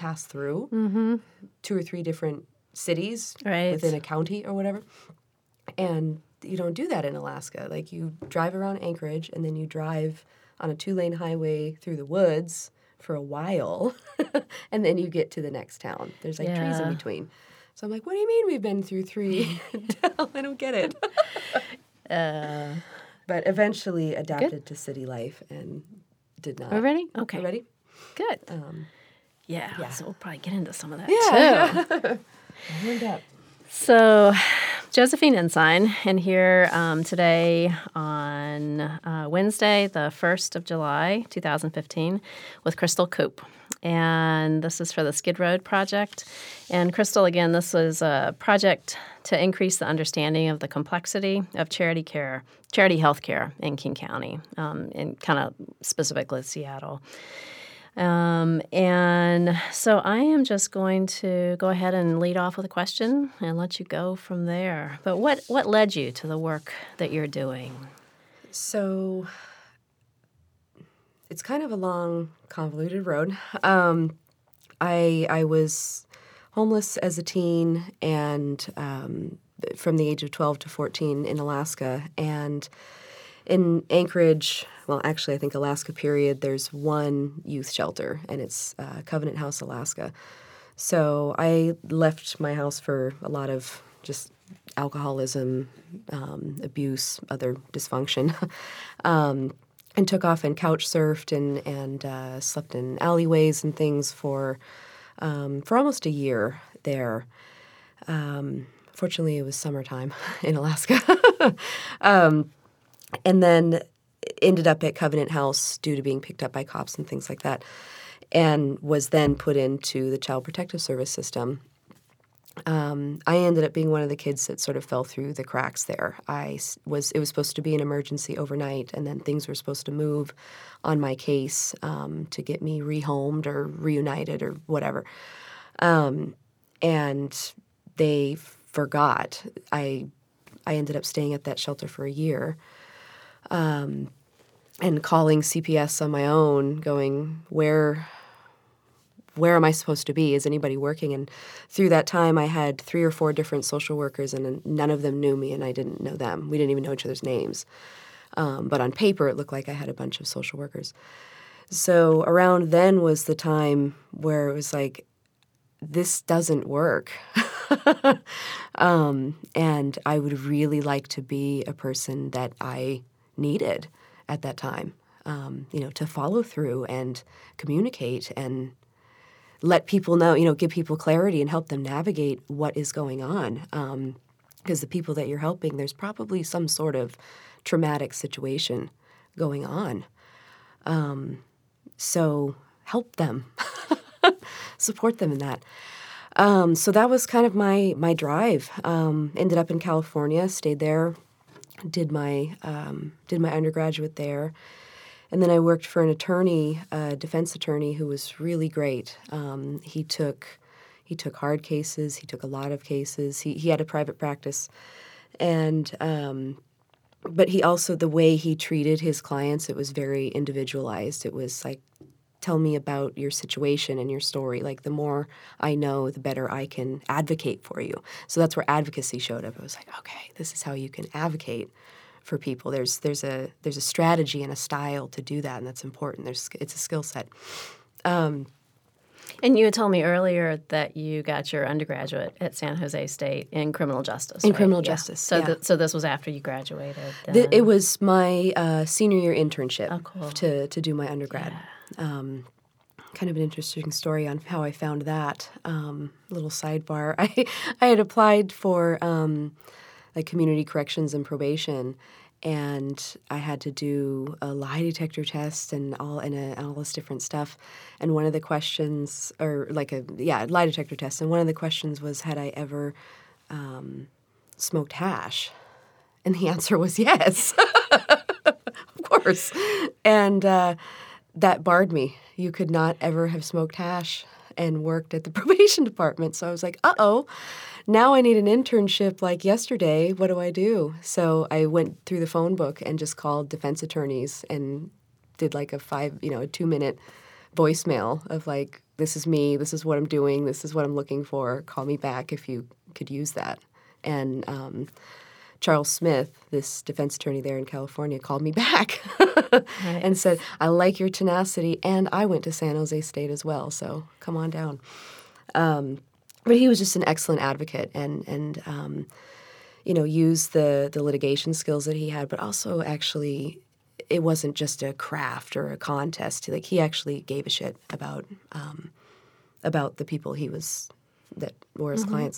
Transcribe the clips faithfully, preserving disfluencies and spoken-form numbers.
pass through mm-hmm. two or three different cities right. within a county or whatever. And you don't do that in Alaska. Like, you drive around Anchorage, and then you drive on a two-lane highway through the woods for a while, and then you get to the next town. There's, like, yeah. trees in between. So I'm like, what do you mean we've been through three? I don't get it. uh, but eventually adapted good. to city life and did not. We're ready? Okay. We're ready? Good. Um, yeah, yeah. So we'll probably get into some of that, yeah. too. I learned that. So, Josephine Ensign, and here um, today on uh, Wednesday, the first of July, two thousand fifteen, with Crystal Coop. And this is for the Skid Road Project. And Crystal, again, this was a project to increase the understanding of the complexity of charity care, charity health care in King County, um, and kind of specifically Seattle. Um, and so I am just going to go ahead and lead off with a question and let you go from there. But what, what led you to the work that you're doing? So it's kind of a long, convoluted road. Um, I I was homeless as a teen and um, from the age of twelve to fourteen in Alaska. And in Anchorage, well, actually, I think Alaska, period, there's one youth shelter, and it's uh, Covenant House, Alaska. So I left my house for a lot of just alcoholism, um, abuse, other dysfunction, um, and took off and couch surfed and, and uh, slept in alleyways and things for um, for almost a year there. Um, fortunately, it was summertime in Alaska. um, and then ended up at Covenant House due to being picked up by cops and things like that, and was then put into the Child Protective Service system. Um, I ended up being one of the kids that sort of fell through the cracks there. I was it was supposed to be an emergency overnight, and then things were supposed to move on my case um, to get me rehomed or reunited or whatever. Um, and they forgot. I I ended up staying at that shelter for a year. Um, and calling C P S on my own, going, where where am I supposed to be? Is anybody working? And through that time, I had three or four different social workers, and none of them knew me, and I didn't know them. We didn't even know each other's names. Um, but on paper, it looked like I had a bunch of social workers. So around then was the time where it was like, this doesn't work. um, and I would really like to be a person that I needed at that time, um, you know, to follow through and communicate and let people know, you know, give people clarity and help them navigate what is going on. Um, because the people that you're helping, there's probably some sort of traumatic situation going on. Um, so help them, support them in that. Um, so that was kind of my my drive. Um, ended up in California, stayed there, did my um, did my undergraduate there, and then I worked for an attorney, a defense attorney, who was really great. Um, he took he took hard cases. He took a lot of cases. He he had a private practice, and um, but he also, the way he treated his clients, it was very individualized. It was like, tell me about your situation and your story. Like, the more I know, the better I can advocate for you. So that's where advocacy showed up. I was like, okay, this is how you can advocate for people. There's there's a there's a strategy and a style to do that, and that's important. There's it's a skill set. Um, and you had told me earlier that you got your undergraduate at San Jose State in criminal justice. In right? criminal yeah. justice. So yeah. th- so this was after you graduated. The, it was my uh, senior year internship oh, cool. to to do my undergrad. Yeah. Um, kind of an interesting story on how I found that. Um, little sidebar. I I had applied for um, like community corrections and probation, and I had to do a lie detector test and all and, a, and all this different stuff. And one of the questions, or like a yeah lie detector test, and one of the questions was, had I ever um, smoked hash? And the answer was yes, of course. And uh, that barred me. You could not ever have smoked hash and worked at the probation department. So I was like, uh-oh, now I need an internship like yesterday. What do I do? So I went through the phone book and just called defense attorneys and did like a five, you know, a two-minute voicemail of like, this is me, this is what I'm doing, this is what I'm looking for, call me back if you could use that. And um, Charles Smith, this defense attorney there in California, called me back Nice. and said, I like your tenacity, and I went to San Jose State as well, so come on down. Um, but he was just an excellent advocate and, and um, you know, used the, the litigation skills that he had, but also actually it wasn't just a craft or a contest. Like, he actually gave a shit about um, about the people he was, that were his mm-hmm. clients.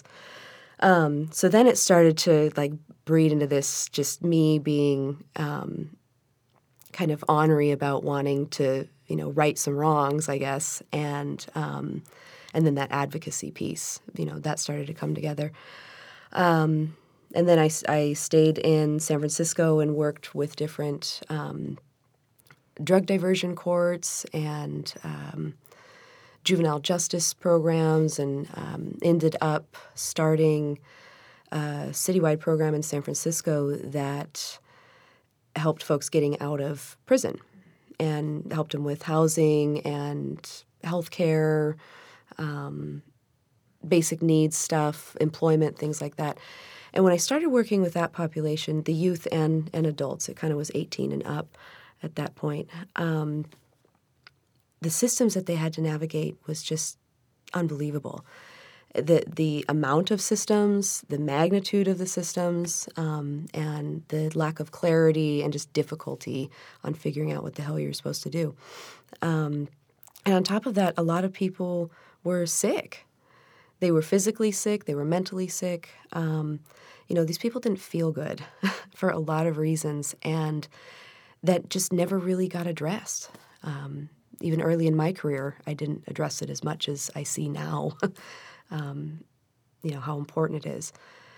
Um, so then it started to like breed into this, just me being um, kind of ornery about wanting to, you know, right some wrongs, I guess, and um, and then that advocacy piece, you know, that started to come together. Um, and then I, I stayed in San Francisco and worked with different um, drug diversion courts and um, juvenile justice programs, and um, ended up starting a citywide program in San Francisco that helped folks getting out of prison and helped them with housing and health care, um, basic needs stuff, employment, things like that. And when I started working with that population, the youth and, and adults, it kind of was eighteen and up at that point, um, the systems that they had to navigate was just unbelievable. The the amount of systems, the magnitude of the systems, um, and the lack of clarity and just difficulty on figuring out what the hell you're supposed to do. Um, and on top of that, a lot of people were sick. They were physically sick. They were mentally sick. Um, you know, these people didn't feel good for a lot of reasons, and that just never really got addressed. Um, even early in my career, I didn't address it as much as I see now. Um, you know, how important it is.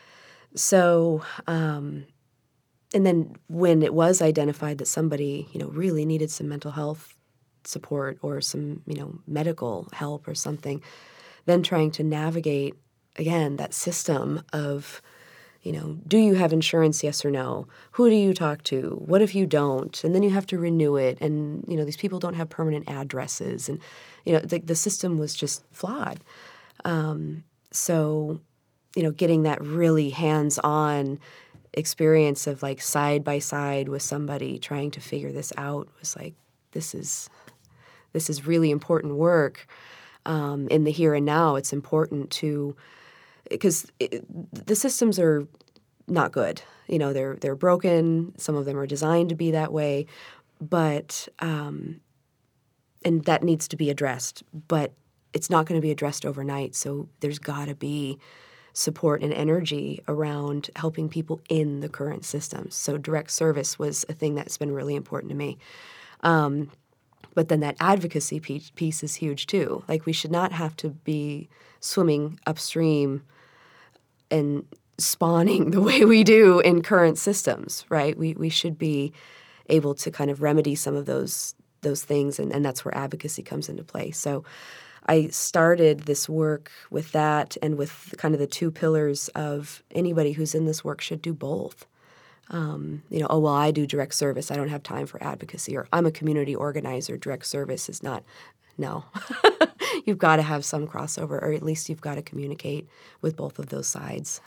So, um, and then when it was identified that somebody, you know, really needed some mental health support or some, you know, medical help or something, then trying to navigate, again, that system of, you know, do you have insurance, yes or no? Who do you talk to? What if you don't? And then you have to renew it. And, you know, these people don't have permanent addresses. And, you know, the, the system was just flawed. Um, so, you know, getting that really hands-on experience of like side by side with somebody trying to figure this out was like, this is this is really important work. Um, in the here and now, it's important to, because the systems are not good. You know, they're they're broken. Some of them are designed to be that way, but um, and that needs to be addressed. But it's not going to be addressed overnight, so there's got to be support and energy around helping people in the current systems. So direct service was a thing that's been really important to me. Um, but then that advocacy piece, piece is huge too. Like, we should not have to be swimming upstream and spawning the way we do in current systems, right? We we should be able to kind of remedy some of those those things, and, and that's where advocacy comes into play. So I started this work with that and with kind of the two pillars of anybody who's in this work should do both. Um, you know, oh, well, I do direct service. I don't have time for advocacy. Or I'm a community organizer. Direct service is not. No. You've got to have some crossover, or at least you've got to communicate with both of those sides,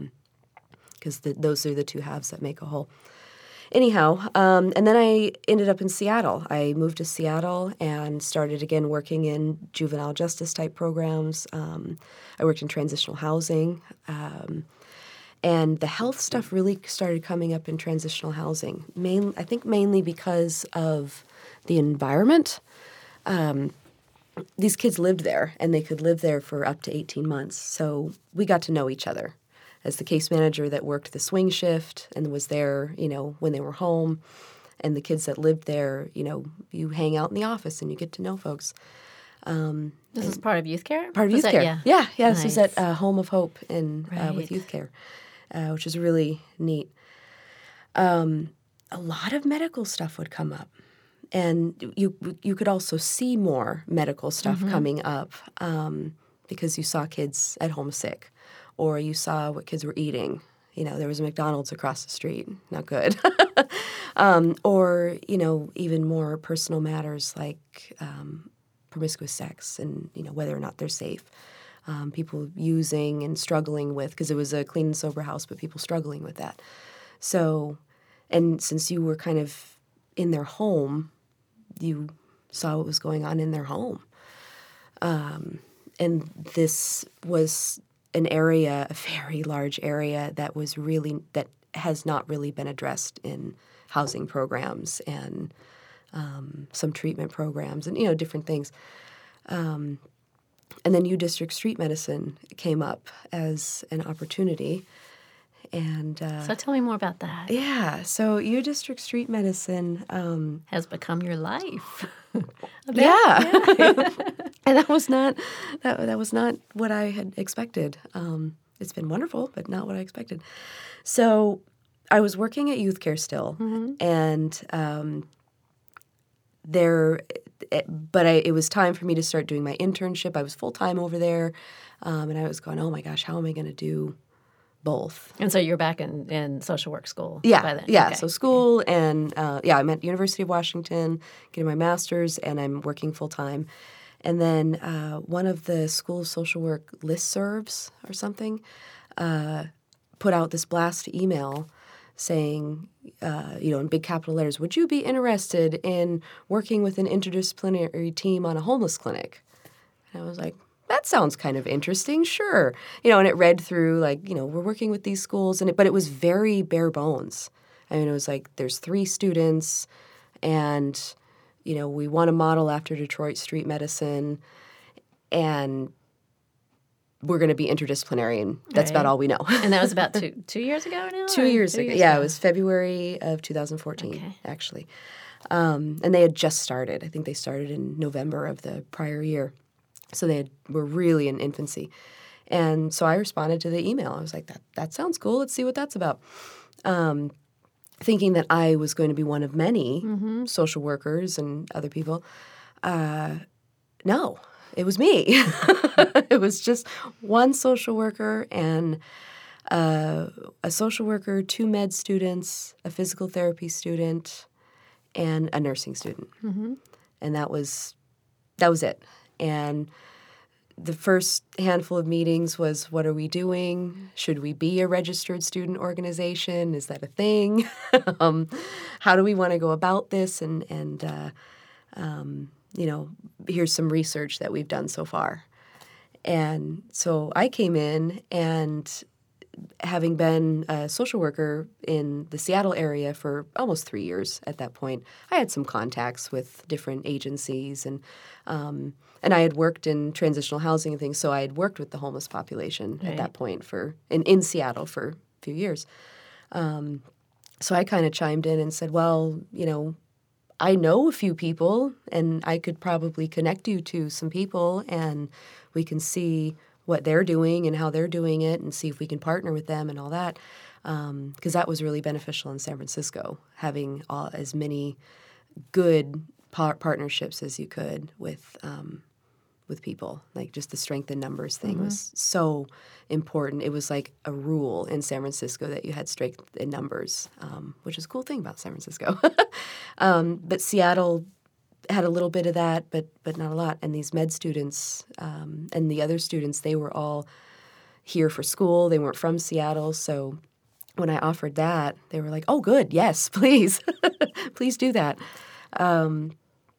because um, those are the two halves that make a whole. Anyhow, um, and then I ended up in Seattle. I moved to Seattle and started again working in juvenile justice type programs. Um, I worked in transitional housing. Um, and the health stuff really started coming up in transitional housing, main, I think mainly because of the environment. Um, these kids lived there, and they could live there for up to eighteen months. So we got to know each other. As the case manager that worked the swing shift and was there, you know, when they were home, and the kids that lived there, you know, you hang out in the office and you get to know folks. Um, this is part of youth care? Part of was youth that, care. Yeah, yeah, yeah. Nice. This was at uh, Home of Hope in right. uh, with youth care, uh, which is really neat. Um, a lot of medical stuff would come up. And you you could also see more medical stuff mm-hmm. coming up um, because you saw kids at home sick, or you saw what kids were eating. You know, there was a McDonald's across the street. Not good. um, or, you know, even more personal matters like um, promiscuous sex and, you know, whether or not they're safe. Um, people using and struggling with, because it was a clean and sober house, but people struggling with that. So, and since you were kind of in their home, you saw what was going on in their home. Um, and this was an area, a very large area that was really, that has not really been addressed in housing programs and um, some treatment programs and, you know, different things. Um, and then U District Street Medicine came up as an opportunity. And uh, So tell me more about that. Yeah, so U District Street Medicine um, has become your life. yeah, yeah. And that was not that that was not what I had expected. Um, it's been wonderful, but not what I expected. So I was working at Youth Care still, mm-hmm. and um, there, but I, it was time for me to start doing my internship. I was full time over there, um, and I was going, oh my gosh, how am I going to do both? And so you're back in, in social work school yeah, by then? Yeah, okay. So school and, uh, yeah, I'm at University of Washington getting my master's, and I'm working full-time. And then uh, one of the school of social work listservs or something uh, put out this blast email saying, uh, you know, in big capital letters, would you be interested in working with an interdisciplinary team on a homeless clinic? And I was like, that sounds kind of interesting, sure. You know, and it read through, like, you know, we're working with these schools, and it, but it was very bare bones. I mean, it was like, there's three students, and, you know, we want to model after Detroit Street Medicine, and we're going to be interdisciplinary, and that's right. about all we know. And that was about two two years ago now? Two years two ago. Years yeah, ago? It was February of two thousand fourteen, okay. actually. Um, and they had just started. I think they started in November of the prior year. So they had, were really in infancy. And so I responded to the email. I was like, that that sounds cool. Let's see what that's about. Um, thinking that I was going to be one of many mm-hmm. social workers and other people. Uh, no, it was me. It was just one social worker and uh, a social worker, two med students, a physical therapy student, and a nursing student. Mm-hmm. And that was that was it. And the first handful of meetings was, what are we doing? Should we be a registered student organization? Is that a thing? um, how do we want to go about this? And, and uh, um, you know, here's some research that we've done so far. And so I came in, and having been a social worker in the Seattle area for almost three years at that point, I had some contacts with different agencies, and um, and I had worked in transitional housing and things, so I had worked with the homeless population right. at that point for in, in Seattle for a few years. Um, so I kind of chimed in and said, well, you know, I know a few people, and I could probably connect you to some people, and we can see what they're doing and how they're doing it, and see if we can partner with them and all that, because um, that was really beneficial in San Francisco, having all, as many good par- partnerships as you could with um, with people. Like, just the strength in numbers thing mm-hmm. was so important. It was like a rule in San Francisco that you had strength in numbers, um, which is a cool thing about San Francisco. um, but Seattle had a little bit of that, but but not a lot. And these med students um, and the other students, they were all here for school. They weren't from Seattle. So when I offered that, they were like, oh, good, yes, please. Please do that. Um,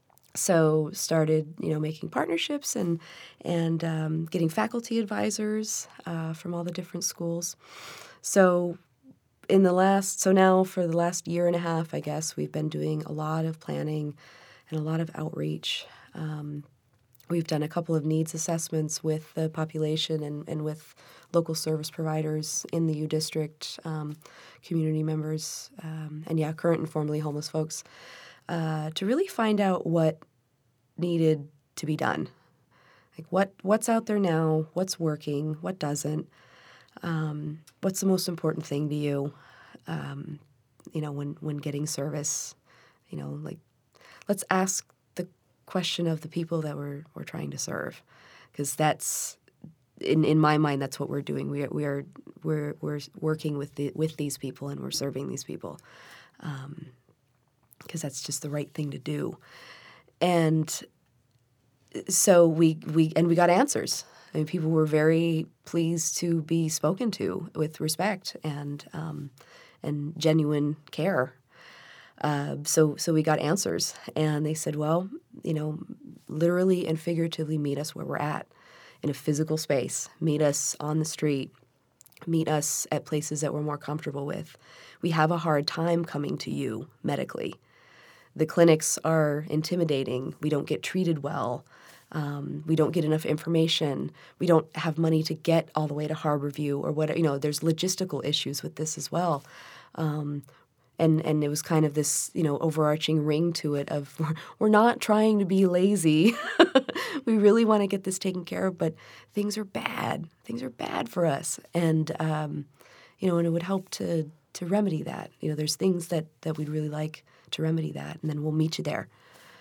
so started, you know, making partnerships and, and um, getting faculty advisors uh, from all the different schools. So in the last, so now for the last year and a half, I guess, we've been doing a lot of planning and a lot of outreach. Um, we've done a couple of needs assessments with the population and, and with local service providers in the U District, um, community members, um, and, yeah, current and formerly homeless folks, uh, to really find out what needed to be done. Like, what what's out there now, what's working, what doesn't, um, what's the most important thing to you, um, you know, when, when getting service, you know, like, let's ask the question of the people that we're we're trying to serve, because that's in in my mind that's what we're doing. We are we are we're we're working with the with these people, and we're serving these people, because um, that's just the right thing to do. And so we we and we got answers. I mean, people were very pleased to be spoken to with respect and um, and genuine care. Uh, so so we got answers, and they said, well, you know, literally and figuratively meet us where we're at, in a physical space. Meet us on the street. Meet us at places that we're more comfortable with. We have a hard time coming to you medically. The clinics are intimidating. We don't get treated well. Um, we don't get enough information. We don't have money to get all the way to Harborview or whatever. You know, there's logistical issues with this as well. Um, and and it was kind of this, you know, overarching ring to it of we're, we're not trying to be lazy. We really want to get this taken care of, but things are bad. Things are bad for us. And, um, you know, and it would help to to remedy that. You know, there's things that, that we'd really like to remedy that, and then we'll meet you there.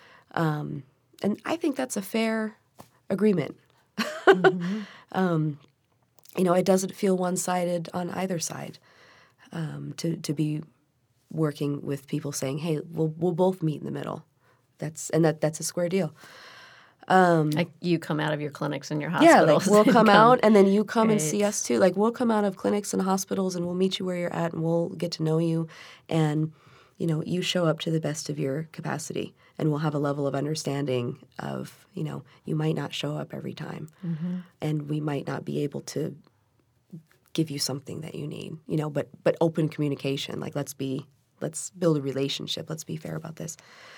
Um, and I think that's a fair agreement. Mm-hmm. um, you know, it doesn't feel one-sided on either side um, to to be working with people saying, "Hey, we'll we'll both meet in the middle." That's and that that's a square deal. Um, like you come out of your clinics and your hospitals. Yeah, like we'll come, come out and then you come Great. and see us too. Like we'll come out of clinics and hospitals and we'll meet you where you're at and we'll get to know you. And, you know, you show up to the best of your capacity and we'll have a level of understanding of, you know, you might not show up every time. Mm-hmm. And we might not be able to give you something that you need, you know, but but open communication. Like let's be, let's build a relationship. Let's be fair about this.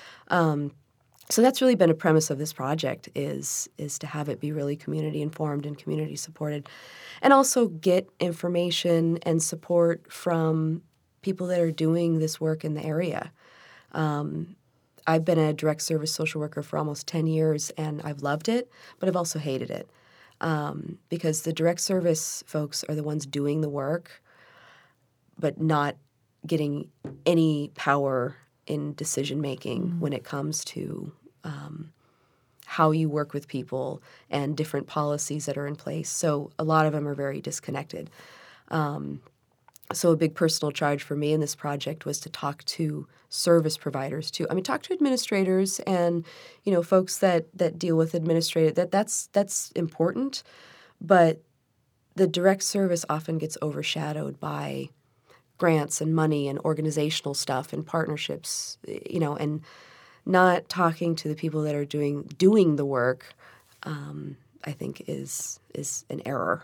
Um So that's really been a premise of this project is is to have it be really community informed and community supported, and also get information and support from people that are doing this work in the area. Um, I've been a direct service social worker for almost ten years, and I've loved it, but I've also hated it um, because the direct service folks are the ones doing the work, but not getting any power in decision making mm-hmm. when it comes to um, how you work with people and different policies that are in place. So a lot of them are very disconnected. Um, so a big personal charge for me in this project was to talk to service providers too. I mean, talk to administrators and you know folks that that deal with administrative. That that's that's important, but the direct service often gets overshadowed by grants and money and organizational stuff and partnerships, you know, and not talking to the people that are doing doing the work, um, I think is is an error.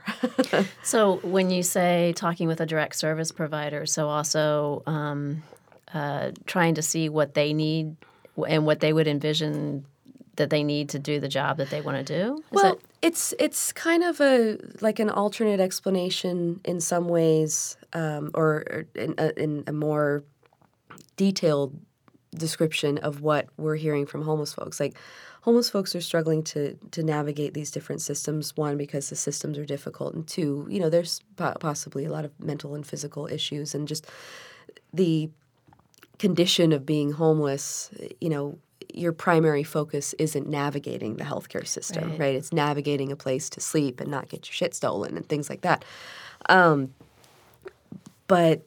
So when you say talking with a direct service provider, so also um, uh, trying to see what they need and what they would envision that they need to do the job that they want to do? Is well, it- it's it's kind of a like an alternate explanation in some ways, um, or in a, in a more detailed description of what we're hearing from homeless folks. Like, homeless folks are struggling to to navigate these different systems. One, because the systems are difficult, and two, you know, there's po- possibly a lot of mental and physical issues, and just the condition of being homeless. You know, your primary focus isn't navigating the healthcare system, right? right? It's navigating a place to sleep and not get your shit stolen and things like that. Um, but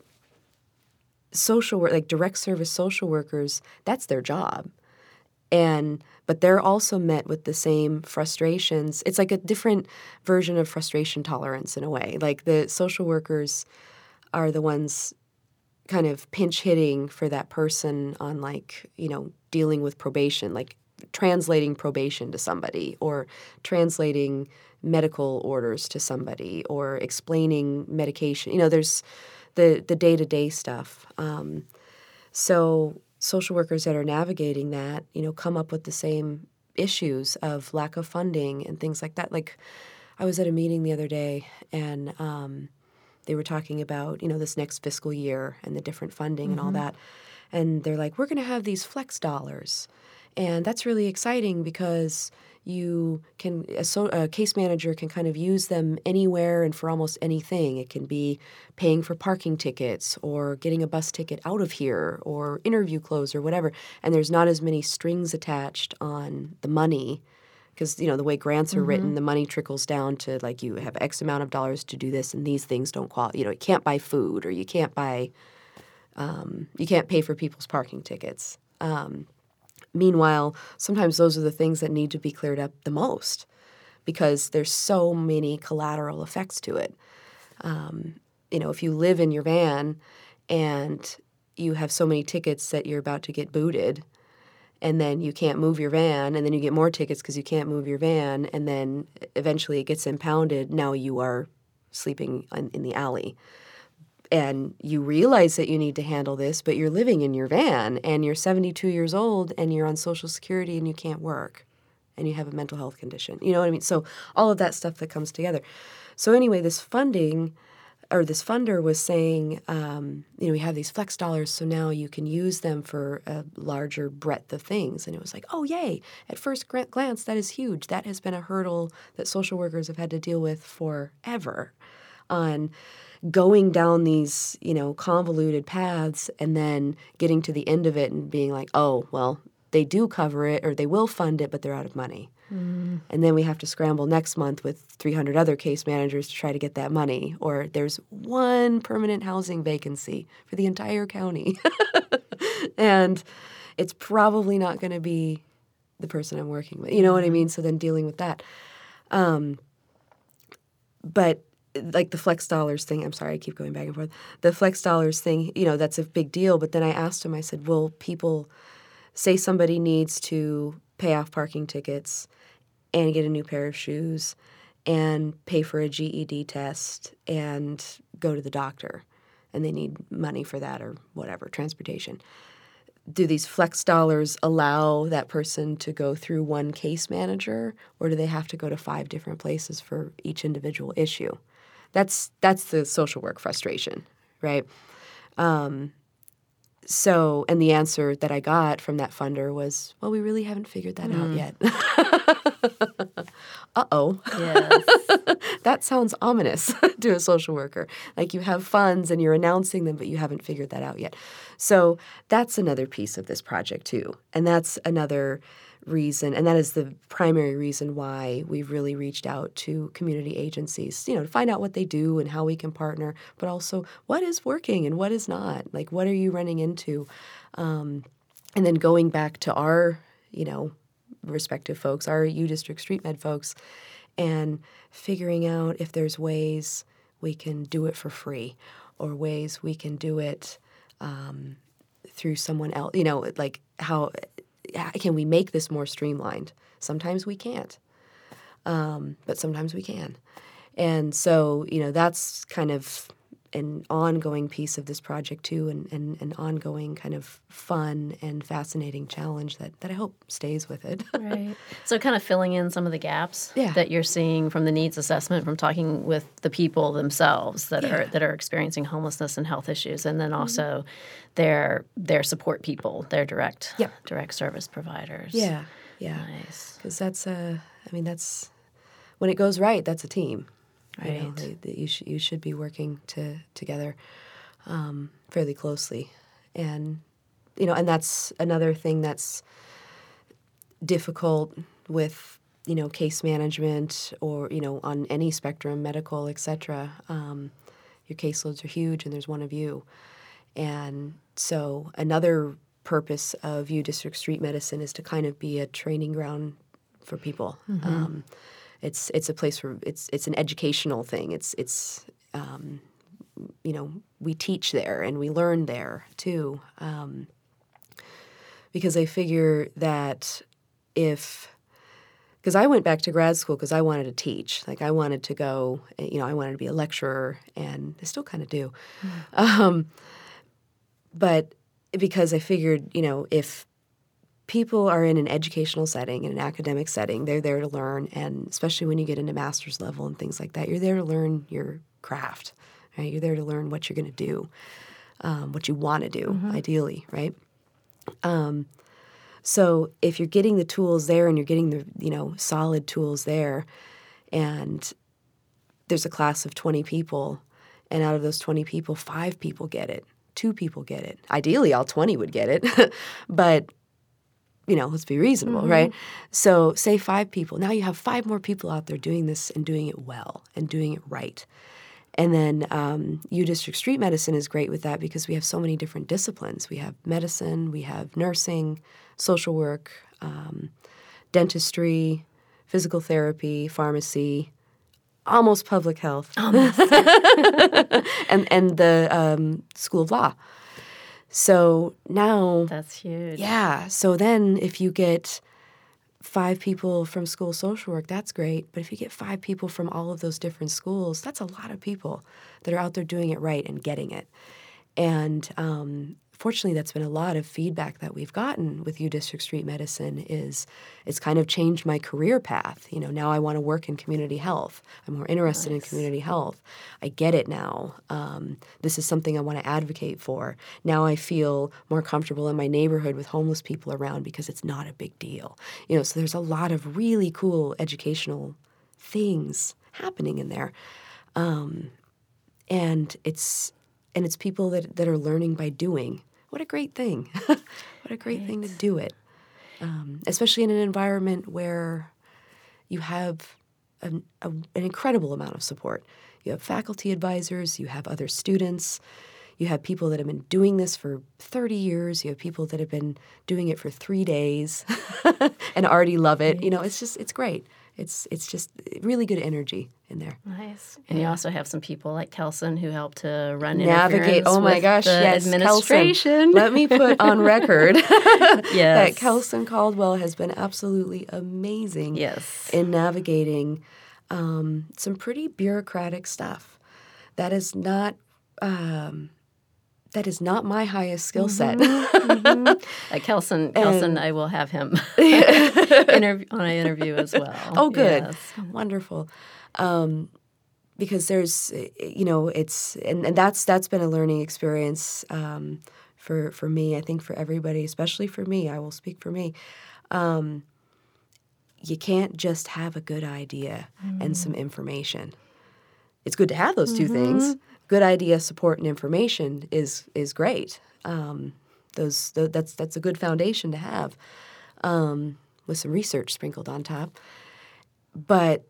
social work, like direct service social workers, that's their job. And but they're also met with the same frustrations. It's like a different version of frustration tolerance in a way. Like the social workers are the ones kind of pinch hitting for that person on, like, you know, dealing with probation, like translating probation to somebody or translating medical orders to somebody or explaining medication. You know, there's the the day-to-day stuff. Um, so social workers that are navigating that, you know, come up with the same issues of lack of funding and things like that. Like, I was at a meeting the other day, and um, they were talking about, you know, this next fiscal year and the different funding mm-hmm. and all that. And they're like, we're going to have these flex dollars. And that's really exciting because you can, a, so, a case manager can kind of use them anywhere and for almost anything. It can be paying for parking tickets or getting a bus ticket out of here or interview clothes or whatever. And there's not as many strings attached on the money because, you know, the way grants are mm-hmm. written, the money trickles down to, like, you have X amount of dollars to do this and these things don't qualify. You know, you can't buy food or you can't buy, um, you can't pay for people's parking tickets. Um Meanwhile, sometimes those are the things that need to be cleared up the most because there's so many collateral effects to it. Um, you know, if you live in your van and you have so many tickets that you're about to get booted, and then you can't move your van, and then you get more tickets because you can't move your van, and then eventually it gets impounded. Now you are sleeping in, in the alley. And you realize that you need to handle this, but you're living in your van, and you're seventy-two years old, and you're on Social Security, and you can't work, and you have a mental health condition. You know what I mean? So all of that stuff that comes together. So anyway, this funding, or this funder was saying, um, you know, we have these flex dollars, so now you can use them for a larger breadth of things. And it was like, oh, yay. At first glance, that is huge. That has been a hurdle that social workers have had to deal with forever on going down these, you know, convoluted paths and then getting to the end of it and being like, oh, well, they do cover it or they will fund it, but they're out of money. Mm. And then we have to scramble next month with three hundred other case managers to try to get that money. Or there's one permanent housing vacancy for the entire county. And it's probably not going to be the person I'm working with. You know what I mean? So then dealing with that. Um, but like the flex dollars thing, I'm sorry, I keep going back and forth. The flex dollars thing, you know, that's a big deal. But then I asked him, I said, will people say somebody needs to pay off parking tickets and get a new pair of shoes and pay for a G E D test and go to the doctor, and they need money for that or whatever, transportation. Do these flex dollars allow that person to go through one case manager, or do they have to go to five different places for each individual issue? That's that's the social work frustration, right? Um, so, and the answer that I got from that funder was, well, we really haven't figured that mm. out yet. Uh-oh. Yes. That sounds ominous to a social worker. Like you have funds and you're announcing them, but you haven't figured that out yet. So that's another piece of this project too. And that's another reason, and that is the primary reason why we've really reached out to community agencies, you know, to find out what they do and how we can partner, but also what is working and what is not. Like, what are you running into? Um, and then going back to our, you know, respective folks, our U District Street Med folks, and figuring out if there's ways we can do it for free or ways we can do it um, through someone else, you know, like how can we make this more streamlined? Sometimes we can't, um, but sometimes we can. And so, you know, that's kind of an ongoing piece of this project too, and, and an ongoing kind of fun and fascinating challenge that, that I hope stays with it. Right. So kind of filling in some of the gaps yeah. that you're seeing from the needs assessment, from talking with the people themselves that yeah. are that are experiencing homelessness and health issues, and then also mm-hmm. their their support people, their direct yep. direct service providers. Yeah, yeah. Nice. Because that's a, I mean, that's, when it goes right, that's a team. Right. You know, they, they, you, sh- you should be working to, together um, fairly closely. And, you know, and that's another thing that's difficult with, you know, case management or, you know, on any spectrum, medical, et cetera. Um, your caseloads are huge and there's one of you. And so another purpose of U District Street Medicine is to kind of be a training ground for people. Mm-hmm. Um, It's it's a place where it's it's an educational thing. It's it's um, you know, we teach there and we learn there too, um, because I figure that if because I went back to grad school because I wanted to teach, like I wanted to go, you know, I wanted to be a lecturer, and I still kind of do, mm. um, but because I figured, you know, if people are in an educational setting, in an academic setting, they're there to learn, and especially when you get into master's level and things like that, you're there to learn your craft, right? You're there to learn what you're going to do, um, what you want to do, mm-hmm. ideally, right? Um, so if you're getting the tools there and you're getting the, you know, solid tools there, and there's a class of twenty people, and out of those twenty people, five people get it, two people get it. Ideally, all twenty would get it, but you know, let's be reasonable, mm-hmm. right? So say five people. Now you have five more people out there doing this and doing it well and doing it right. And then um, U District Street Medicine is great with that because we have so many different disciplines. We have medicine, we have nursing, social work, um, dentistry, physical therapy, pharmacy, almost public health, Almost. and and the um, School of Law. So now, That's huge. yeah. So then, if you get five people from school of social work, that's great. But if you get five people from all of those different schools, that's a lot of people that are out there doing it right and getting it. And um, fortunately, that's been a lot of feedback that we've gotten with U District Street Medicine is it's kind of changed my career path. You know, now I want to work in community health. I'm more interested Nice. in community health. I get it now. Um, this is something I want to advocate for. Now I feel more comfortable in my neighborhood with homeless people around because it's not a big deal. You know, so there's a lot of really cool educational things happening in there. Um, and it's and it's people that, that are learning by doing. What a great thing. What a great Right. thing to do it. Um, especially in an environment where you have an, a, an incredible amount of support. You have faculty advisors, you have other students, you have people that have been doing this for thirty years, you have people that have been doing it for three days and already love it. You know, it's just, it's great. It's it's just really good energy in there. Nice. And you also have some people like Kelson who help to run Navigate. interference Oh my with gosh, the yes, administration. Kelson. Let me put on record Yes. that Kelson Caldwell has been absolutely amazing Yes. in navigating um, some pretty bureaucratic stuff. That is not um, that is not my highest skill set. Mm-hmm. Like Kelson, Kelson, I will have him interview, on an interview as well. Oh, good. Yes. Wonderful. Um, because there's, you know, it's, and, and that's that's been a learning experience um, for, for me, I think for everybody, especially for me. I will speak for me. Um, you can't just have a good idea mm. and some information. It's good to have those two mm-hmm. things. Good idea, support, and information is is great. Um, those th- that's that's a good foundation to have, um, with some research sprinkled on top. But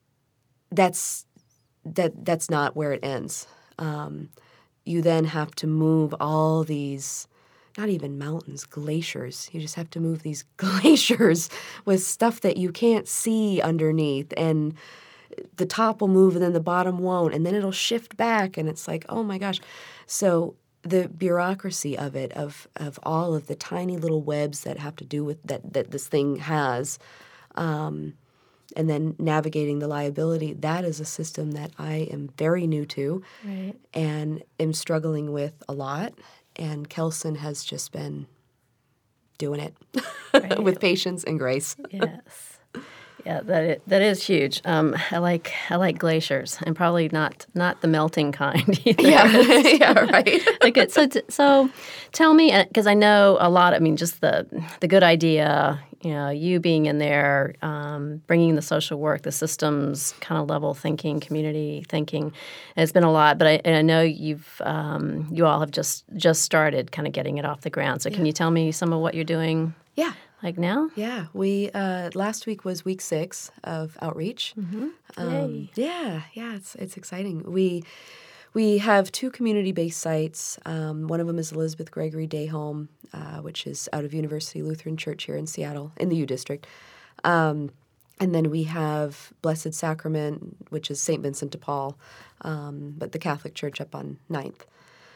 that's that that's not where it ends. Um, you then have to move all these, not even mountains, glaciers. You just have to move these glaciers with stuff that you can't see underneath, and the top will move and then the bottom won't, and then it'll shift back, and it's like, oh my gosh. So the bureaucracy of it, of of all of the tiny little webs that have to do with that that this thing has, um, and then navigating the liability, that is a system that I am very new to right. and am struggling with a lot. And Kelson has just been doing it right. with patience and grace. Yes. Yeah, that is, that is huge. Um, I like I like glaciers, and probably not not the melting kind either. Yeah, yeah, right. Like it, so so, tell me, because I know a lot. I mean, just the the good idea. You know, you being in there, um, bringing the social work, the systems kind of level thinking, community thinking. It's been a lot, but I, and I know you've um, you all have just just started kind of getting it off the ground. So, yeah. Can you tell me some of what you're doing? Yeah. Like now? Yeah, we uh, last week was week six of outreach. Mm-hmm. Um, yeah, yeah, it's it's exciting. We we have two community-based sites. Um, one of them is Elizabeth Gregory Day Home, uh, which is out of University Lutheran Church here in Seattle, in the U District. Um, and then we have Blessed Sacrament, which is Saint Vincent de Paul, um, but the Catholic Church up on ninth.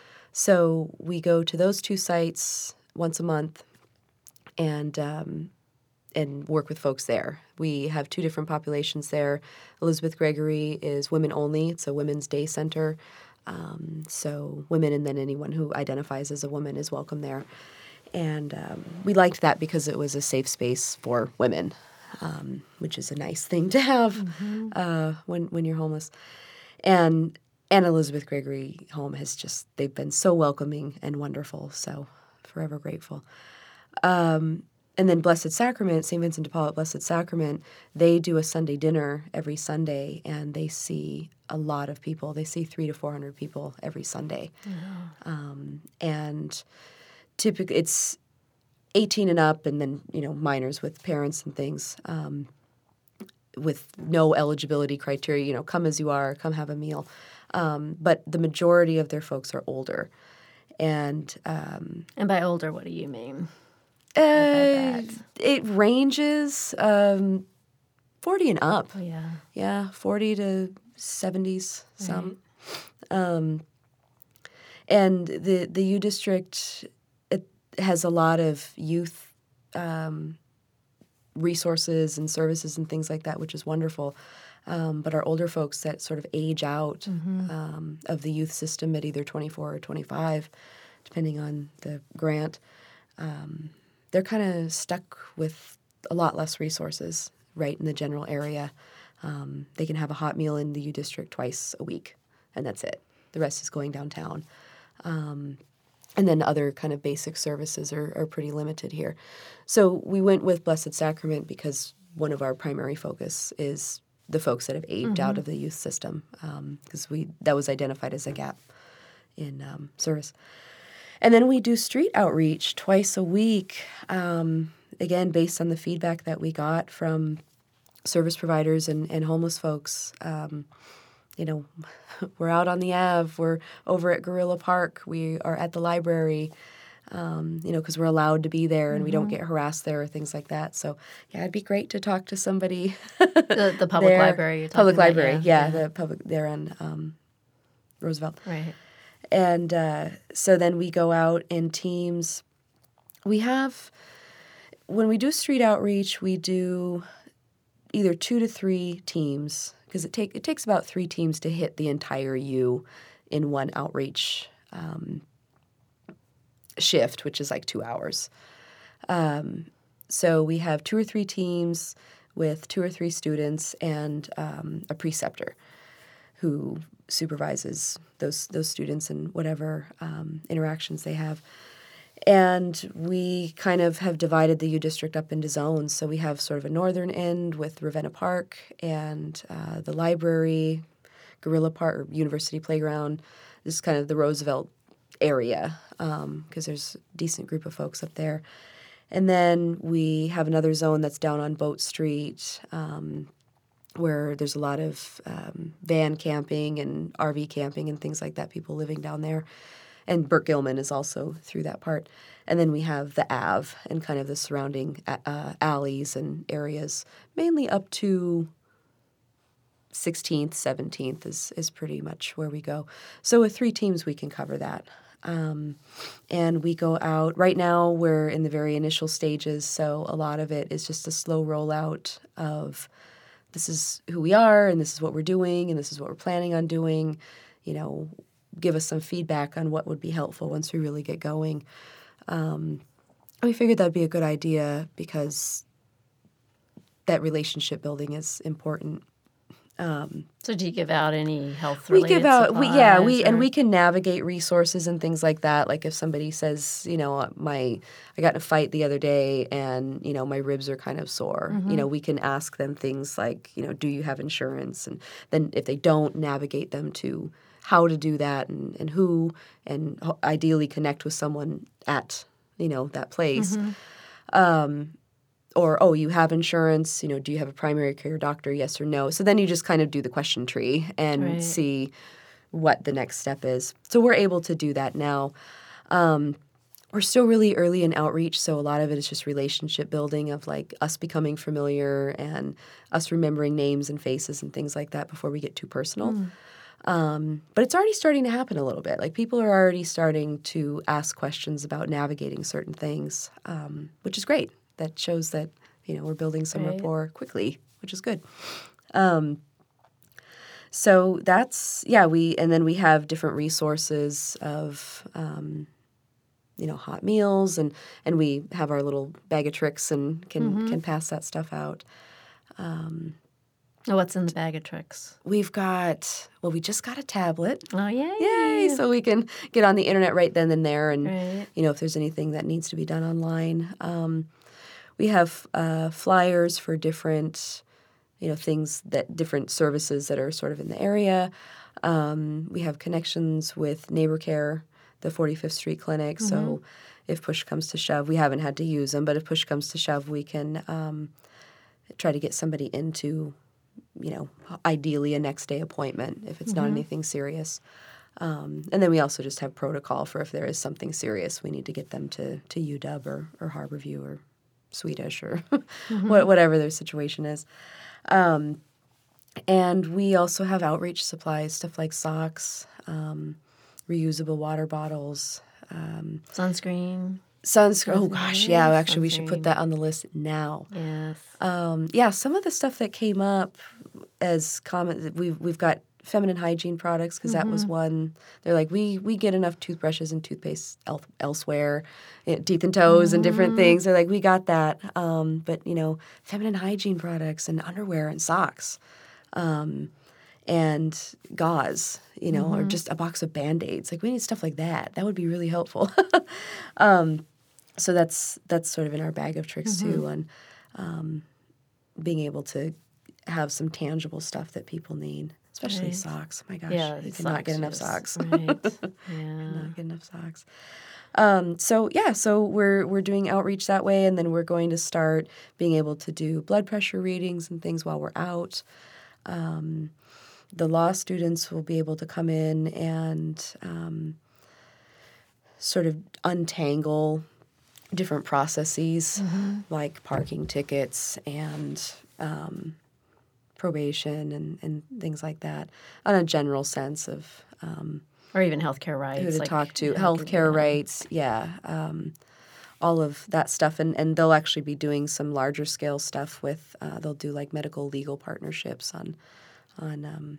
So we go to those two sites once a month and um, and work with folks there. We have two different populations there. Elizabeth Gregory is women only. It's a women's day center. Um, so women and then anyone who identifies as a woman is welcome there. And um, we liked that because it was a safe space for women, um, which is a nice thing to have mm-hmm. uh, when when you're homeless. And and Elizabeth Gregory Home has just, they've been so welcoming and wonderful. So forever grateful. Um, and then Blessed Sacrament, Saint Vincent de Paul at Blessed Sacrament, they do a Sunday dinner every Sunday, and they see a lot of people. They see three to four hundred people every Sunday, oh. um, and typically it's eighteen and up, and then you know minors with parents and things. Um, with no eligibility criteria, you know, come as you are, come have a meal. Um, but the majority of their folks are older. And um, and by older, what do you mean? Uh, it ranges um, forty and up. Oh, yeah. Yeah, forty to seventies, some. Right. Um, and the, the U District, it has a lot of youth um, resources and services and things like that, which is wonderful. Um, but our older folks that sort of age out mm-hmm. um, of the youth system at either twenty-four or twenty-five, depending on the grant, um, they're kind of stuck with a lot less resources right in the general area. Um, they can have a hot meal in the U District twice a week, and that's it. The rest is going downtown. Um, and then other kind of basic services are, are pretty limited here. So we went with Blessed Sacrament because one of our primary focus is the folks that have aged mm-hmm. out of the youth system, because um, we that was identified as a gap in um, service. And then we do street outreach twice a week, um, again, based on the feedback that we got from service providers and, and homeless folks. Um, you know, we're out on the Ave, we're over at Gorilla Park, we are at the library, um, you know, because we're allowed to be there and mm-hmm. we don't get harassed there or things like that. So, yeah, it'd be great to talk to somebody. the, the public there. library you're talking Public about, library, yeah, yeah, yeah, the public, there on um, Roosevelt. Right. And uh, so then we go out in teams. We have, when we do street outreach, we do either two to three teams, because it, take, it takes about three teams to hit the entire U in one outreach um, shift, which is like two hours. Um, so we have two or three teams with two or three students and um, a preceptor who supervises those those students and whatever um, interactions they have. And we kind of have divided the U District up into zones. So we have sort of a northern end with Ravenna Park and uh, the library, Gorilla Park, or University Playground. This is kind of the Roosevelt area because um, there's a decent group of folks up there. And then we have another zone that's down on Boat Street, um, where there's a lot of um, van camping and R V camping and things like that, people living down there. And Burke Gilman is also through that part. And then we have the Ave and kind of the surrounding uh, alleys and areas, mainly up to sixteenth, seventeenth is, is pretty much where we go. So with three teams, we can cover that. Um, and we go out. Right now, we're in the very initial stages, so a lot of it is just a slow rollout of this is who we are, and this is what we're doing, and this is what we're planning on doing. You know, give us some feedback on what would be helpful once we really get going. Um, we figured that'd be a good idea because that relationship building is important. Um, so do you give out any health-related we give out, we, yeah, we or? and we can navigate resources and things like that. Like if somebody says, you know, my I got in a fight the other day and you know my ribs are kind of sore. Mm-hmm. You know, we can ask them things like, you know, do you have insurance? And then if they don't, navigate them to how to do that and, and who, and ideally connect with someone at you know that place. Mm-hmm. Um, Or, oh, you have insurance, you know, do you have a primary care doctor, yes or no? So then you just kind of do the question tree and right. see what the next step is. So we're able to do that now. Um, we're still really early in outreach, so a lot of it is just relationship building of, like, us becoming familiar and us remembering names and faces and things like that before we get too personal. Mm. Um, but it's already starting to happen a little bit. Like, people are already starting to ask questions about navigating certain things, um, which is great. That shows that, you know, we're building some right. rapport quickly, which is good. Um, so that's, yeah, we, and then we have different resources of, um, you know, hot meals, and, and we have our little bag of tricks and can, mm-hmm. can pass that stuff out. Um, oh, what's in the bag of tricks? We've got, well, we just got a tablet. Oh, yay. Yay! So we can get on the internet right then and there and, right. you know, if there's anything that needs to be done online. Um We have uh, flyers for different, you know, things that different services that are sort of in the area. Um, we have connections with Neighbor Care, the forty-fifth Street Clinic. Mm-hmm. So if push comes to shove, we haven't had to use them, but if push comes to shove, we can, um, try to get somebody into, you know, ideally a next day appointment if it's mm-hmm. not anything serious. Um, and then we also just have protocol for if there is something serious, we need to get them to, to U W or, or Harborview or Swedish or mm-hmm. whatever their situation is. Um, and we also have outreach supplies, stuff like socks, um, reusable water bottles. Um, Sunscreen. Sunscreen. Oh, gosh, yeah. Actually, sunscreen. We should put that on the list now. Yes. Um, yeah, some of the stuff that came up as common, we've, we've got feminine hygiene products because mm-hmm. that was one. They're like, we we get enough toothbrushes and toothpaste el- elsewhere, you know, teeth and toes mm-hmm. and different things. They're like, we got that. Um, but, you know, feminine hygiene products and underwear and socks um, and gauze, you know, mm-hmm. or just a box of Band-Aids. Like, we need stuff like that. That would be really helpful. um, so that's that's sort of in our bag of tricks, mm-hmm. too, on um, being able to have some tangible stuff that people need. Especially right. socks. Oh my gosh, yeah, you cannot get enough socks. Right. Yeah. Cannot get enough socks. Um, so yeah, so we're we're doing outreach that way, and then we're going to start being able to do blood pressure readings and things while we're out. Um, the law students will be able to come in and um, sort of untangle different processes mm-hmm. like parking tickets and um, probation and, and things like that, on a general sense of um, or even healthcare rights, who to like, talk to, yeah, healthcare yeah. rights, yeah, um, all of that stuff, and and they'll actually be doing some larger scale stuff with. Uh, they'll do like medical legal partnerships on on um,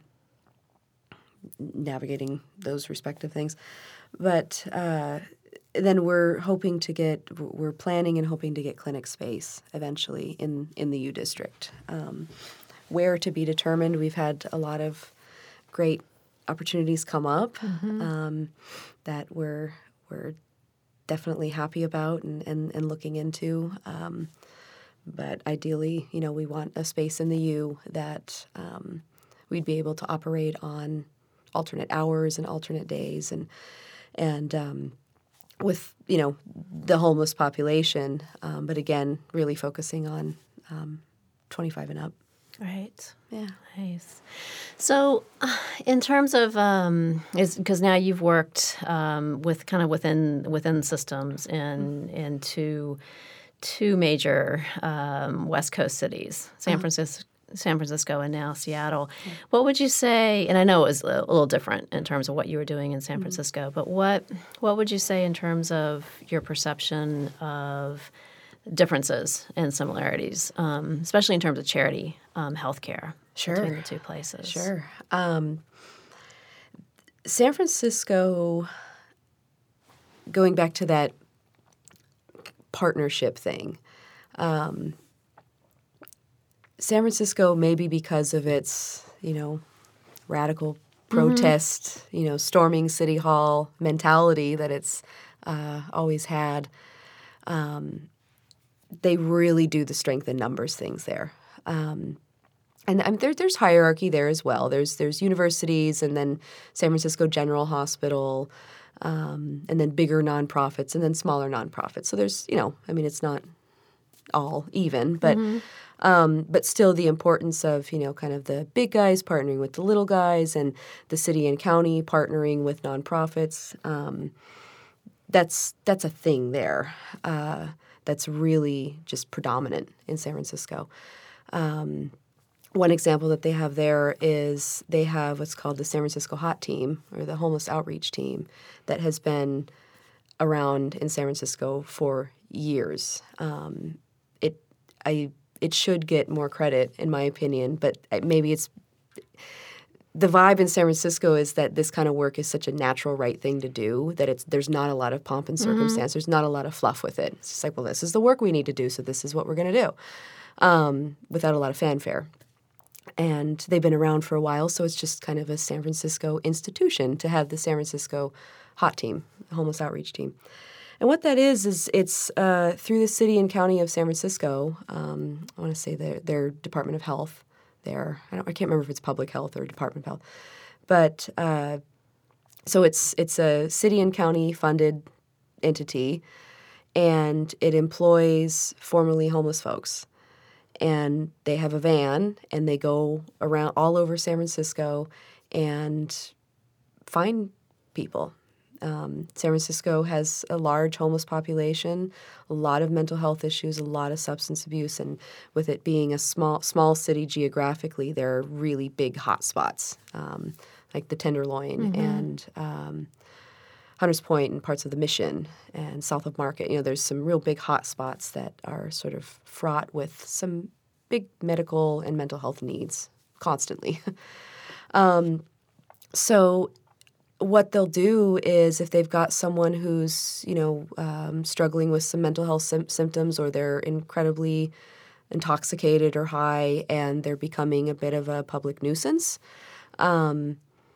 navigating those respective things, but. Uh, Then we're hoping to get, we're planning and hoping to get clinic space eventually in, in the U District. Um, where to be determined. We've had a lot of great opportunities come up mm-hmm. um, that we're we're definitely happy about and, and, and looking into. Um, but ideally, you know, we want a space in the U that um, we'd be able to operate on alternate hours and alternate days and and um, with, you know, the homeless population, um, but again, really focusing on um, twenty-five and up. Right. Yeah. Nice. So, uh, in terms of, um, is because now you've worked um, with kind of within within systems in in two two major um, West Coast cities, San uh-huh. Francisco. San Francisco and now Seattle. Yeah. What would you say, and I know it was a little different in terms of what you were doing in San mm-hmm. Francisco, but what what would you say in terms of your perception of differences and similarities, um, especially in terms of charity um, healthcare sure. between the two places? Sure. Um, San Francisco, going back to that partnership thing, um, San Francisco, maybe because of its, you know, radical protest, mm-hmm. you know, storming City Hall mentality that it's uh, always had, um, they really do the strength in numbers things there. Um, and um, there, there's hierarchy there as well. There's there's universities and then San Francisco General Hospital um, and then bigger nonprofits and then smaller nonprofits. So there's, you know, I mean, it's not all even, but mm-hmm. um, but still the importance of, you know, kind of the big guys partnering with the little guys and the city and county partnering with nonprofits. Um, that's that's a thing there uh, that's really just predominant in San Francisco. Um, one example that they have there is they have what's called the San Francisco Hot Team or the Homeless Outreach Team that has been around in San Francisco for years. Um, it I it should get more credit in my opinion, but maybe it's the vibe in San Francisco is that this kind of work is such a natural right thing to do that it's there's not a lot of pomp and circumstance. Mm-hmm. There's not a lot of fluff with it. It's just like, well, this is the work we need to do, so this is what we're going to do, um, without a lot of fanfare. And they've been around for a while, so it's just kind of a San Francisco institution to have the San Francisco Hot Team, Homeless Outreach Team. And what that is, is it's uh, through the city and county of San Francisco, um, I want to say their, their Department of Health there. I, don't, I can't remember if it's Public Health or Department of Health. But uh, so it's it's a city and county funded entity, and it employs formerly homeless folks. and they have a van, and they go around all over San Francisco and find people. Um, San Francisco has a large homeless population, a lot of mental health issues, a lot of substance abuse, and with it being a small small city geographically, there are really big hot spots, um, like the Tenderloin mm-hmm. and um, Hunters Point and parts of the Mission and south of Market. You know, there's some real big hot spots that are sort of fraught with some big medical and mental health needs constantly. um, so what they'll do is if they've got someone who's, you know, um, struggling with some mental health sim- symptoms or they're incredibly intoxicated or high and they're becoming a bit of a public nuisance, um,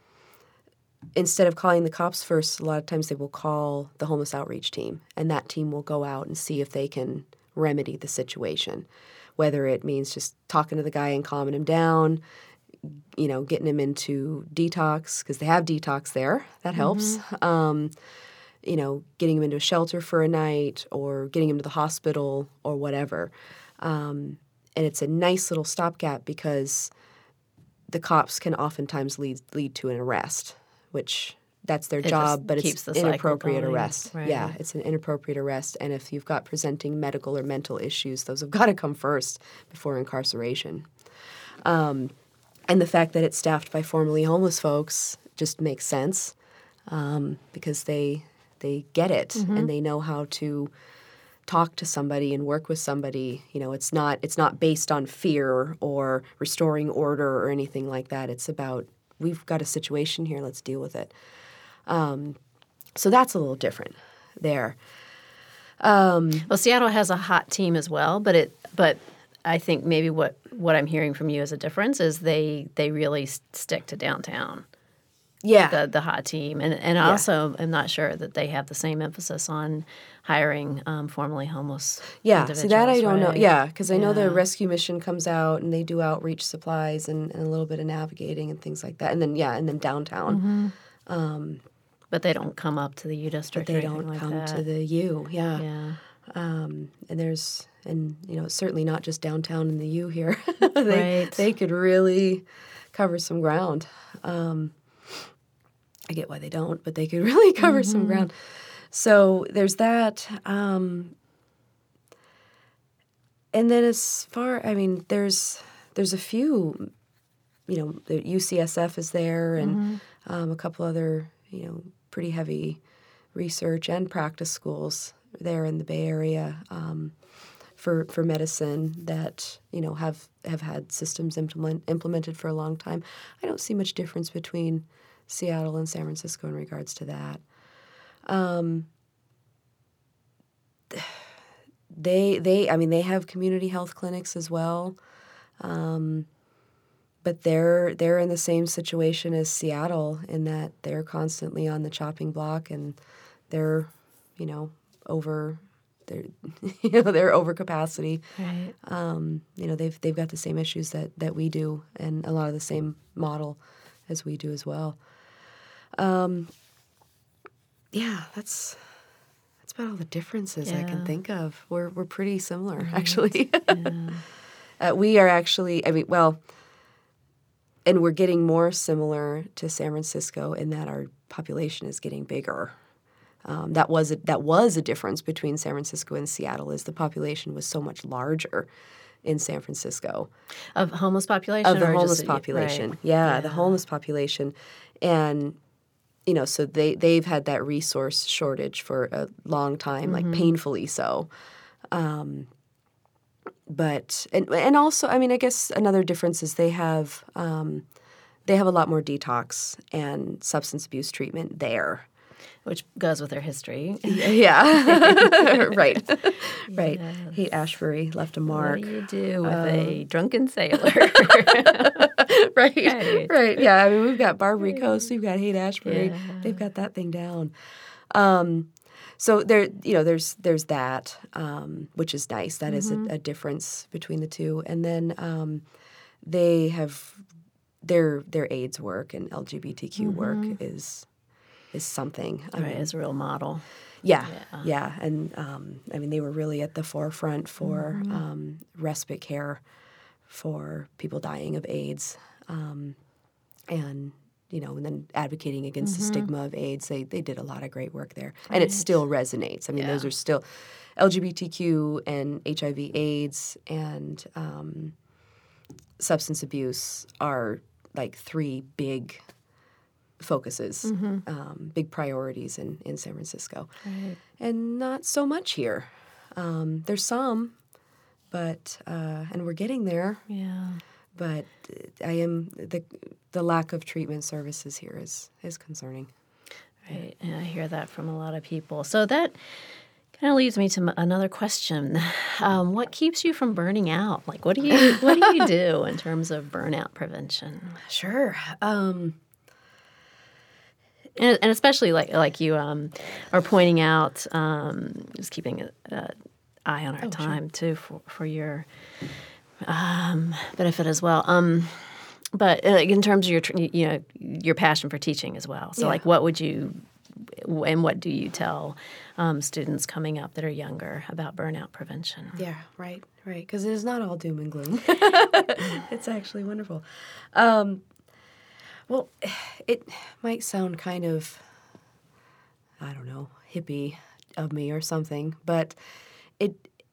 instead of calling the cops first, a lot of times they will call the homeless outreach team, and that team will go out and see if they can remedy the situation, whether it means just talking to the guy and calming him down, you know, getting him into detox, because they have detox there. That helps. Mm-hmm. Um, you know, getting him into a shelter for a night or getting him to the hospital or whatever. Um, and it's a nice little stopgap because the cops can oftentimes lead lead to an arrest, which that's their it job, but it's inappropriate going. arrest. Right. Yeah, it's an inappropriate arrest. And if you've got presenting medical or mental issues, those have got to come first before incarceration. Um And the fact that it's staffed by formerly homeless folks just makes sense um, because they they get it mm-hmm. and they know how to talk to somebody and work with somebody. You know, it's not it's not based on fear or restoring order or anything like that. It's about we've got a situation here, let's deal with it. Um, so that's a little different there. Um, well, Seattle has a hot team as well, but it but. I think maybe what, what I'm hearing from you as a difference is they they really stick to downtown. Yeah. The the hot team. And and yeah. also I'm not sure that they have the same emphasis on hiring um, formerly homeless yeah. individuals. See, that I don't right? know. Yeah, because I yeah. know the rescue mission comes out and they do outreach supplies and, and a little bit of navigating and things like that. And then, yeah, and then downtown. Mm-hmm. Um, but they don't come up to the U district But they or don't like come that. to the U, yeah. Yeah. Um, and there's... And, you know, it's certainly not just downtown in the U here. they, right. they could really cover some ground. Um, I get why they don't, but they could really cover mm-hmm. some ground. So there's that. Um, and then as far, I mean, there's there's a few, you know, the U C S F is there and mm-hmm. um, a couple other, you know, pretty heavy research and practice schools there in the Bay Area. Um For, for medicine that, you know, have, have had systems implement, implemented for a long time. I don't see much difference between Seattle and San Francisco in regards to that. Um, they, they, I mean, they have community health clinics as well, um, but they're they're in the same situation as Seattle in that they're constantly on the chopping block and they're, you know, over. They're, you know, they're over capacity. Right. Um, you know, they've they've got the same issues that, that we do, and a lot of the same model as we do as well. Um, yeah, that's that's about all the differences yeah. I can think of. We're we're pretty similar, right. actually. yeah. uh, we are actually. I mean, well, and we're getting more similar to San Francisco in that our population is getting bigger. Um, that was a, that was a difference between San Francisco and Seattle, is the population was so much larger in San Francisco. Of homeless population? Of the or homeless just, population, right. yeah, yeah, the homeless population. And, you know, so they, they've had that resource shortage for a long time, mm-hmm. like painfully so. Um, but, and and also, I mean, I guess another difference is they have, um, they have a lot more detox and substance abuse treatment there. Which goes with their history. Yeah. right. Right. Yes. Haight-Ashbury left a mark. What do you do with um, a drunken sailor? right. right. Right. Yeah. I mean, we've got Barbary Coast. We've got Haight-Ashbury. Yeah. They've got that thing down. Um, so there, you know, there's there's that, um, which is nice. That mm-hmm. is a, a difference between the two. And then um, they have their their AIDS work and L G B T Q mm-hmm. work is is something. I Right, mean, as a real model. Yeah, Yeah. yeah. And um, I mean, they were really at the forefront for Mm-hmm. um, respite care for people dying of AIDS. Um, and, you know, and then advocating against the Mm-hmm. stigma of AIDS. They, they did a lot of great work there. And Right. it still resonates. I mean, Yeah. those are still L G B T Q and H I V AIDS and um, substance abuse are like three big focuses, Mm-hmm. um, big priorities in, in San Francisco. Right. And not so much here. Um, there's some, but, uh, and we're getting there, Yeah. but I am, the the lack of treatment services here is, is concerning. Right. And I hear that from a lot of people. So that kind of leads me to m- another question. Um, what keeps you from burning out? Like, what do you what do you do in terms of burnout prevention? Sure. Um, And, and especially like like you um, are pointing out, um, just keeping an eye on our Oh, sure. time too for for your um, benefit as well. Um, but uh, like in terms of your tr- you know your passion for teaching as well. So Yeah. like, what would you and what do you tell um, students coming up that are younger about burnout prevention? Yeah, right, right. Because it is not all doom and gloom. It's actually wonderful. Um, well, it might sound kind of, I don't know, hippie of me or something, but it.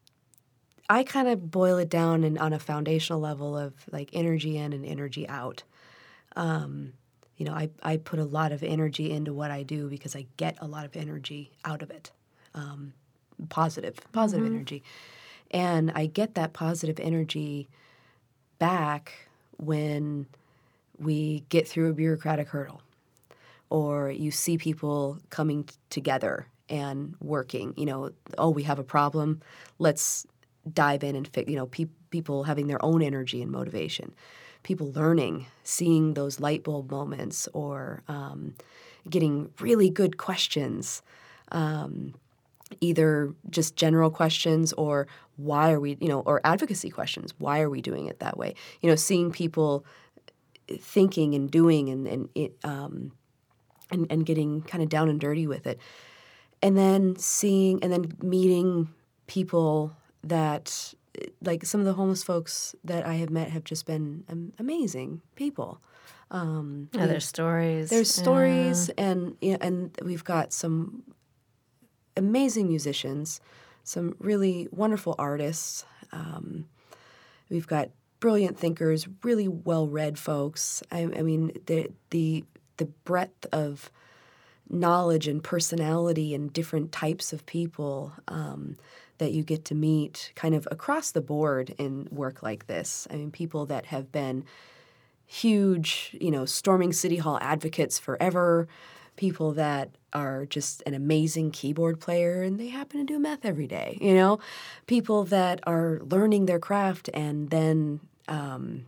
I kind of boil it down in, on a foundational level of like energy in and energy out. Um, you know, I, I put a lot of energy into what I do because I get a lot of energy out of it. Um, positive, positive Mm-hmm. energy. And I get that positive energy back when we get through a bureaucratic hurdle or you see people coming t- together and working. You know, oh, we have a problem. Let's dive in and fix, you know, pe- people having their own energy and motivation. People learning, seeing those light bulb moments or um, getting really good questions. Um, either just general questions or why are we, you know, or advocacy questions. Why are we doing it that way? You know, seeing people thinking and doing and and it, um, and, and getting kind of down and dirty with it, and then seeing and then meeting people that, like some of the homeless folks that I have met, have just been um, amazing people. Um, Yeah, there's stories. There's stories, Yeah. and you know, and we've got some amazing musicians, some really wonderful artists. Um, we've got brilliant thinkers, really well-read folks. I, I mean, the the the breadth of knowledge and personality and different types of people um, that you get to meet kind of across the board in work like this. I mean, people that have been huge, you know, storming City Hall advocates forever, people that are just an amazing keyboard player and they happen to do meth every day, you know, people that are learning their craft and then um,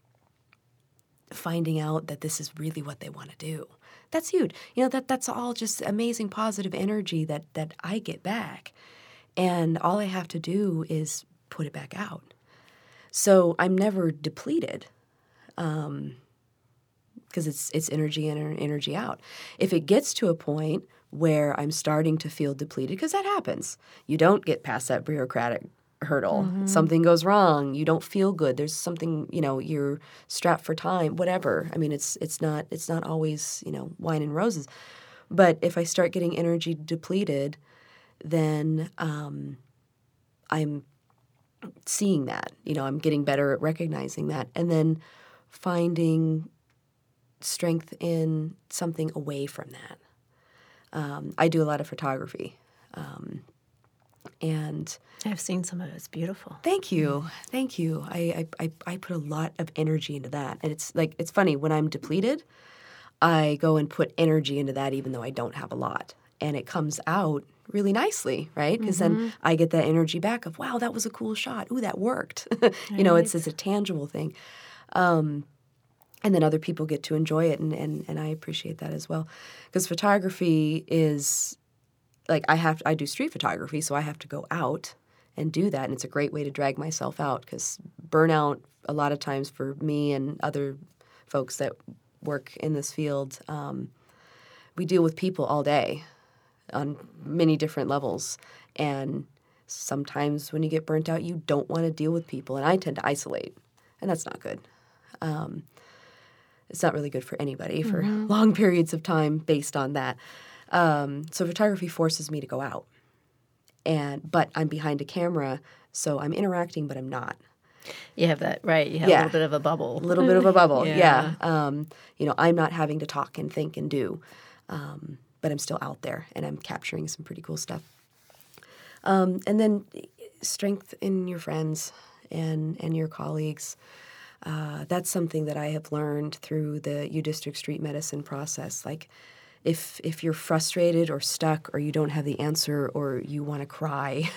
finding out that this is really what they want to do. That's huge. You know, that that's all just amazing positive energy that that I get back. And all I have to do is put it back out. So I'm never depleted um, because it's it's energy in and energy out. If it gets to a point where I'm starting to feel depleted, because that happens. You don't get past that bureaucratic hurdle. Mm-hmm. Something goes wrong. You don't feel good. There's something, you know, you're strapped for time, whatever. I mean, it's it's not it's not always, you know, wine and roses. But if I start getting energy depleted, then um, I'm seeing that. You know, I'm getting better at recognizing that. And then finding strength in something away from that. Um, I do a lot of photography. Um, and I've seen some of it. It's beautiful. Thank you. Thank you. I, I, I, I put a lot of energy into that. And it's like, it's funny, when I'm depleted, I go and put energy into that even though I don't have a lot. And it comes out really nicely, right? Because Mm-hmm. then I get that energy back of, wow, that was a cool shot. Ooh, that worked. you know, it's, Right. it's a tangible thing. Um, and then other people get to enjoy it, and, and, and I appreciate that as well. Because photography is, like, I have I do street photography, so I have to go out and do that, and it's a great way to drag myself out because burnout a lot of times for me and other folks that work in this field, um, we deal with people all day on many different levels. And sometimes when you get burnt out, you don't want to deal with people. And I tend to isolate, and that's not good. Um, it's not really good for anybody for mm-hmm. long periods of time based on that. Um, so photography forces me to go out. and But I'm behind a camera, so I'm interacting, but I'm not. You have that, right. You have yeah. a little bit of a bubble. A little bit of a bubble, yeah. yeah. Um, you know, I'm not having to talk and think and do, um, but I'm still out there, and I'm capturing some pretty cool stuff. Um, and then strength in your friends and, and your colleagues. Uh, that's something that I have learned through the U District Street Medicine process. Like, if if you're frustrated or stuck or you don't have the answer or you want to cry,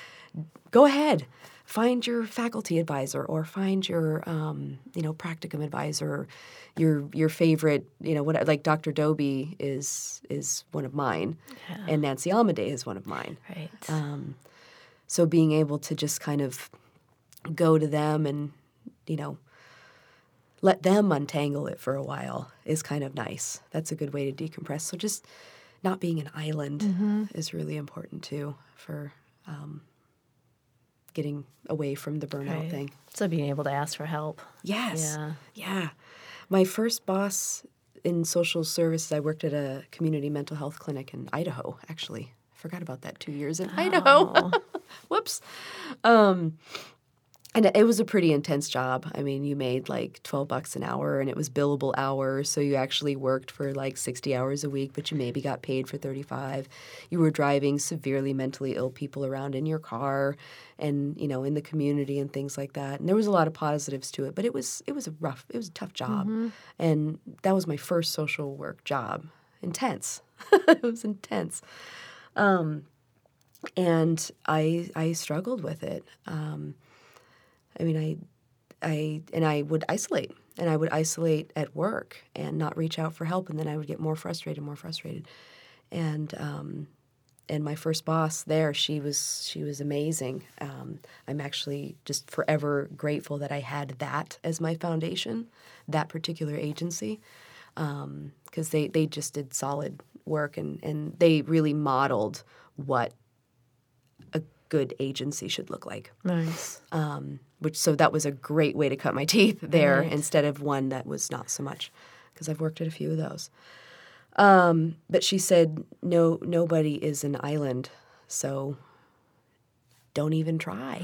go ahead. Find your faculty advisor or find your, um, you know, practicum advisor, your your favorite, you know, what like Doctor Doby is is one of mine, yeah. and Nancy Almaday is one of mine. Right. Um, so being able to just kind of go to them and, you know, let them untangle it for a while is kind of nice. That's a good way to decompress. So just not being an island mm-hmm. is really important too for um, getting away from the burnout right. thing. So being able to ask for help. Yes. Yeah. Yeah. My first boss in social services, I worked at a community mental health clinic in Idaho, actually. Forgot about that two years in oh. Idaho. Whoops. Um, and it was a pretty intense job. I mean, you made like twelve bucks an hour, and it was billable hours, so you actually worked for like sixty hours a week, but you maybe got paid for thirty-five. You were driving severely mentally ill people around in your car and, you know, in the community and things like that. And there was a lot of positives to it, but it was it was a rough, it was a tough job. Mm-hmm. And that was my first social work job. Intense. It was intense. Um, and I I struggled with it. Um I mean, I, I, and I would isolate, and I would isolate at work and not reach out for help, and then I would get more frustrated, more frustrated, and um, and my first boss there, she was she was amazing. Um, I'm actually just forever grateful that I had that as my foundation, that particular agency, because um, they they just did solid work, and and they really modeled what a good agency should look like. Nice. Um, which so that was a great way to cut my teeth there right. instead of one that was not so much, because I've worked at a few of those. Um, but she said, no, nobody is an island, so don't even try.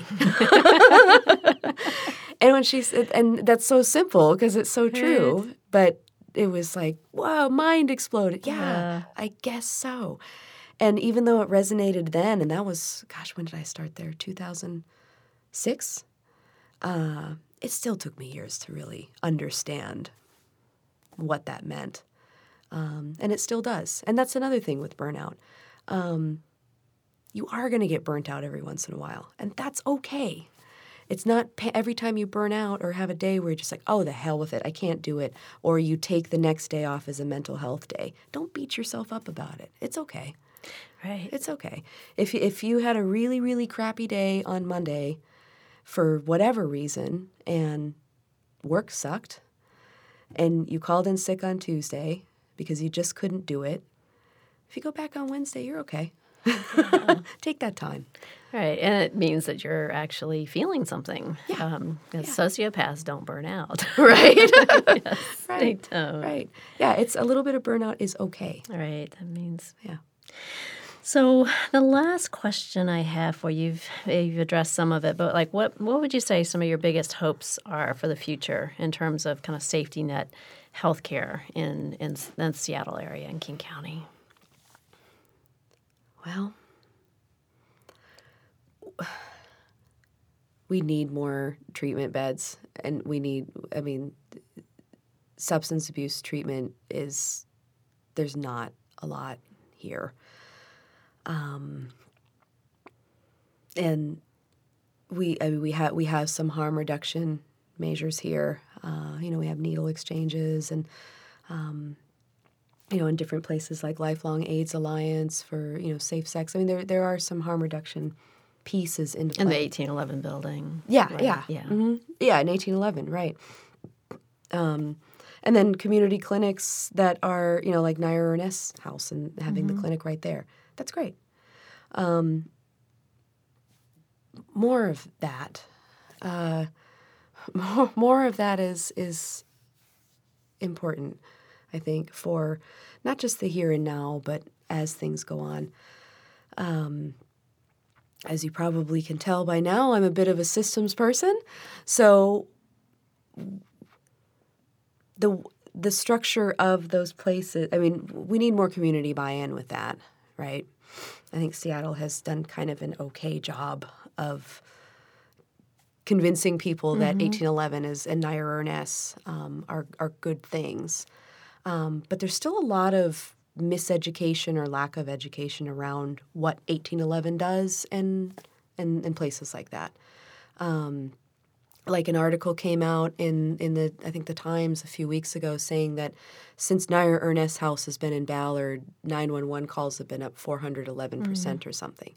And when she said, and that's so simple because it's so true, right. but it was like, whoa, mind exploded. Yeah, yeah, I guess so. And even though it resonated then, and that was, gosh, when did I start there? two thousand six? Uh, it still took me years to really understand what that meant. Um, and it still does. And that's another thing with burnout. Um, you are going to get burnt out every once in a while, and that's okay. It's not pa- every time you burn out or have a day where you're just like, oh, the hell with it, I can't do it, or you take the next day off as a mental health day. Don't beat yourself up about it. It's okay. Right. It's okay. If if you had a really, really crappy day on Monday for whatever reason and work sucked and you called in sick on Tuesday because you just couldn't do it, if you go back on Wednesday, you're okay. Yeah. Take that time. Right. And it means that you're actually feeling something. Yeah. Um, yeah. Sociopaths don't burn out. Right. Yes, right. They don't. Right. Yeah, it's a little bit of burnout is okay. Right. That means, yeah. So the last question I have for you, you've addressed some of it, but like what, what would you say some of your biggest hopes are for the future in terms of kind of safety net healthcare in, in, in the Seattle area and King County? Well, we need more treatment beds, and we need, I mean, substance abuse treatment is, there's not a lot here. Um, and we, I mean, we have, we have some harm reduction measures here. Uh, you know, we have needle exchanges and, um, you know, in different places like Lifelong AIDS Alliance for, you know, safe sex. I mean, there there are some harm reduction pieces into play. In the eighteen eleven building. Yeah, right? yeah. Yeah. Mm-hmm. Yeah, in eighteen eleven, right. Um, and then community clinics that are, you know, like Naira Ernest's house and having mm-hmm. the clinic right there. That's great. Um, more of that. Uh, more, more of that is is important, I think, for not just the here and now, but as things go on. Um, as you probably can tell by now, I'm a bit of a systems person. So the the structure of those places, I mean, we need more community buy-in with that, right? I think Seattle has done kind of an okay job of convincing people mm-hmm. that eighteen eleven is and Naira Ernest um, are are good things. Um, but there's still a lot of miseducation or lack of education around what eighteen eleven does and and, and places like that. Um, like an article came out in, in the, I think the Times a few weeks ago saying that since Naira Ernest's house has been in Ballard, nine one one calls have been up four hundred eleven percent mm-hmm. or something.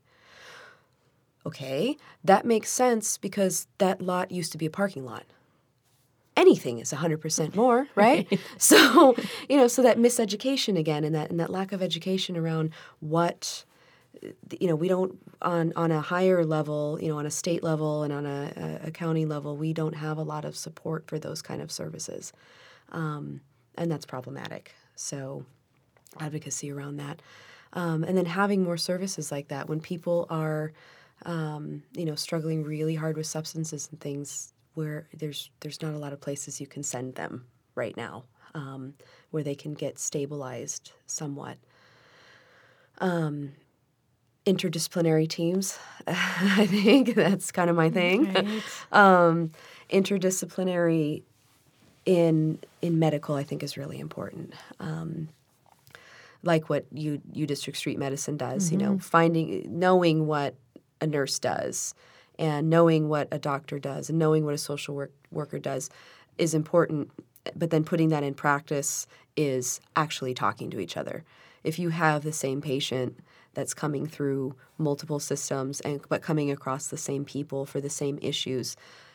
Okay, that makes sense because that lot used to be a parking lot. Anything is one hundred percent more, right? right? So, you know, so that miseducation again and that and that lack of education around what, you know, we don't, on, on a higher level, you know, on a state level and on a, a county level, we don't have a lot of support for those kind of services. Um, and that's problematic. So advocacy around that. Um, and then having more services like that when people are, um, you know, struggling really hard with substances and things, where there's there's not a lot of places you can send them right now um, where they can get stabilized somewhat. Um, interdisciplinary teams, I think that's kind of my thing. Right. um, interdisciplinary in in medical, I think, is really important. Um, like what U, U District Street Medicine does, mm-hmm. you know, finding, knowing what a nurse does and knowing what a doctor does and knowing what a social work, worker does is important, but then putting that in practice is actually talking to each other. If you have the same patient that's coming through multiple systems and but coming across the same people for the same issues,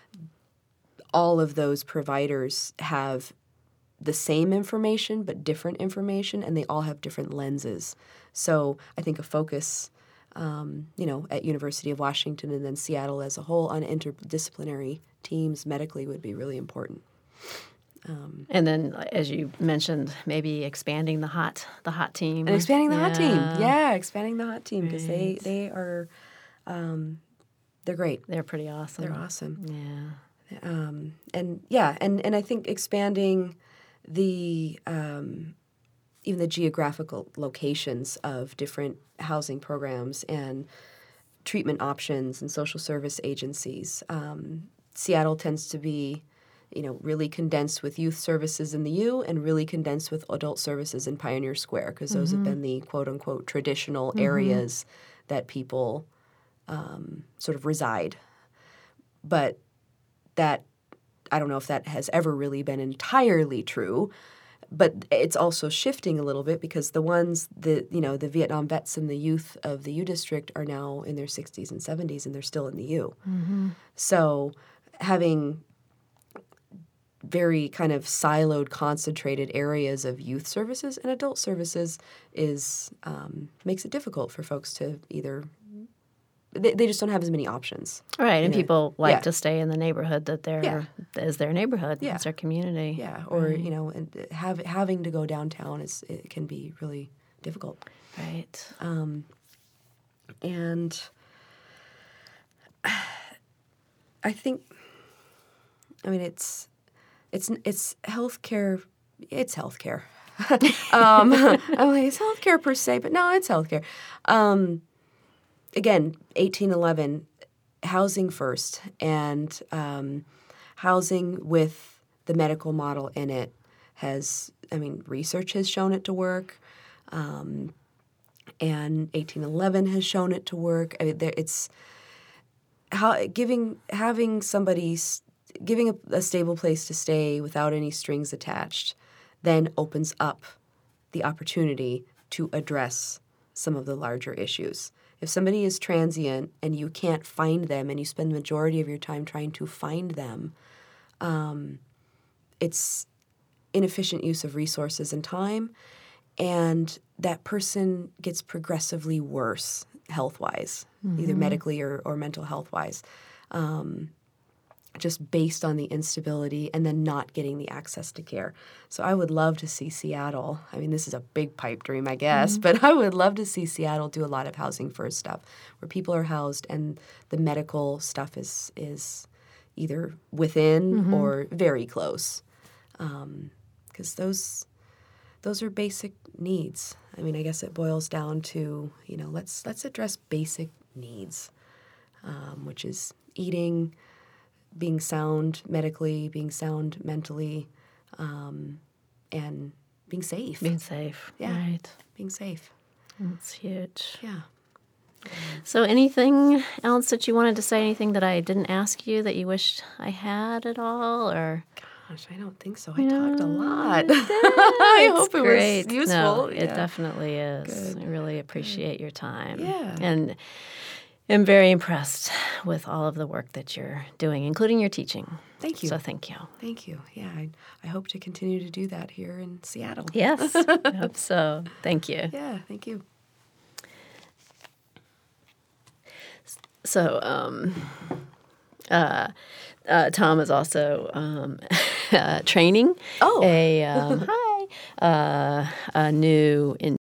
all of those providers have the same information but different information, and they all have different lenses. So I think a focus Um, you know, at University of Washington and then Seattle as a whole on interdisciplinary teams medically would be really important. Um, and then, as you mentioned, maybe expanding the hot the hot team. And expanding the yeah. hot team. Yeah, expanding the hot team because right. they, they are, um, they're great. They're pretty awesome. They're awesome. Yeah. Um, and, yeah, and, and I think expanding the um, even the geographical locations of different housing programs and treatment options and social service agencies. Um, Seattle tends to be, you know, really condensed with youth services in the U and really condensed with adult services in Pioneer Square because those mm-hmm. have been the quote-unquote traditional mm-hmm. areas that people um, sort of reside. But that, I don't know if that has ever really been entirely true. But it's also shifting a little bit because the ones that, you know, the Vietnam vets and the youth of the U District are now in their sixties and seventies and they're still in the U. Mm-hmm. So having very kind of siloed, concentrated areas of youth services and adult services is um, makes it difficult for folks to either They, they just don't have as many options. Right, and know? people like yeah. to stay in the neighborhood that they're yeah. is their neighborhood, yeah. it's their community. Yeah, or right. you know, and have, having to go downtown is it can be really difficult. Right. Um, and I think, I mean, it's it's it's healthcare. It's healthcare. um, I'm like it's healthcare per se, but no, it's healthcare. Um, Again, eighteen eleven, housing first, and um, housing with the medical model in it has, I mean, research has shown it to work, um, and eighteen eleven has shown it to work. I mean, there, it's how giving having somebody giving a, a stable place to stay without any strings attached, then opens up the opportunity to address some of the larger issues. If somebody is transient and you can't find them and you spend the majority of your time trying to find them, um, it's inefficient use of resources and time, and that person gets progressively worse health-wise, mm-hmm. either medically or, or mental health-wise, um, just based on the instability and then not getting the access to care. So I would love to see Seattle. I mean, this is a big pipe dream, I guess, mm-hmm. but I would love to see Seattle do a lot of housing first stuff where people are housed and the medical stuff is is either within mm-hmm. or very close. Um, because those those are basic needs. I mean, I guess it boils down to, you know, let's let's address basic needs, um, which is eating, being sound medically, being sound mentally, um, and being safe. Being safe, yeah, right. Being safe. That's huge. Yeah. So anything else that you wanted to say, anything that I didn't ask you that you wished I had at all, or? Gosh, I don't think so. I no, talked a lot. I hope it great. was useful. No, it yeah. definitely is. Good. I really appreciate Good. your time. Yeah. And I'm very impressed with all of the work that you're doing, including your teaching. Thank you. So thank you. Thank you. Yeah, I, I hope to continue to do that here in Seattle. Yes, I hope so. Thank you. Yeah, thank you. So, um, uh, uh, Tom is also um, uh, training oh. a um, hi uh, a new in